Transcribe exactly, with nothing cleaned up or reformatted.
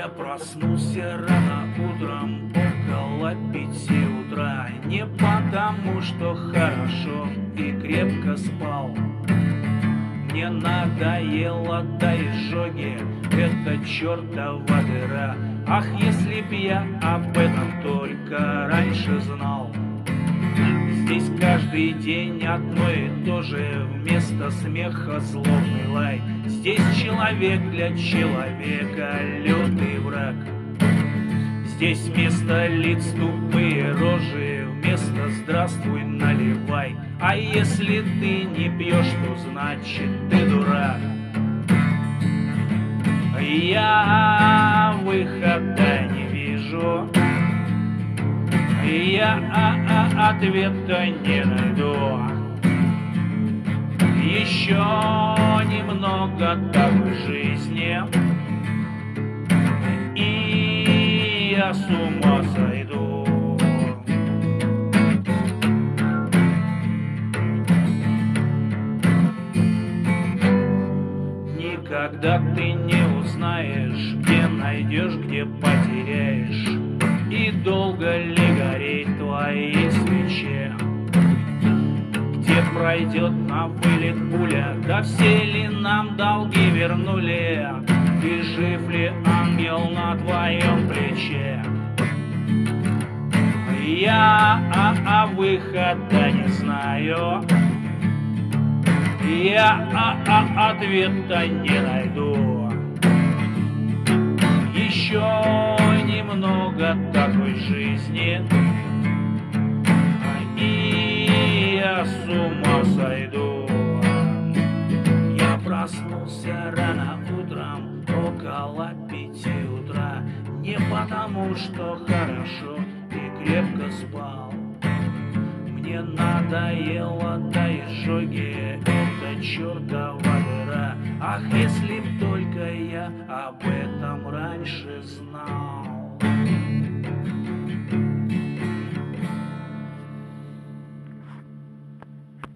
Я проснулся рано утром около пяти утра, не потому что хорошо и крепко спал. Мне надоело до изжоги эта чертова дыра. Ах, если б я об этом только раньше знал. Здесь каждый день одно и то же, вместо смеха злобный лай. Здесь человек для человека лютый враг. Здесь вместо лиц тупые рожи, вместо здравствуй наливай. А если ты не пьешь, то значит ты дурак. Я выхода не вижу, я а -а ответа не найду. Еще немного такой жизни, и я с ума сойду. Никогда ты не узнаешь, где найдешь, где потеряешь. И долго ли гореть твои свечи? Где пройдет на вылет пуля? Да все ли нам долги вернули? И жив ли ангел на твоем плече? Я а, а выхода не знаю, я а, а ответа не найду. Еще немного такой жизни, и я с ума сойду. Я проснулся рано утром около пяти утра, не потому что хорошо и крепко спал. Мне надоело до изжоги эта чертова дыра. Ах, если б только я об этом раньше знал.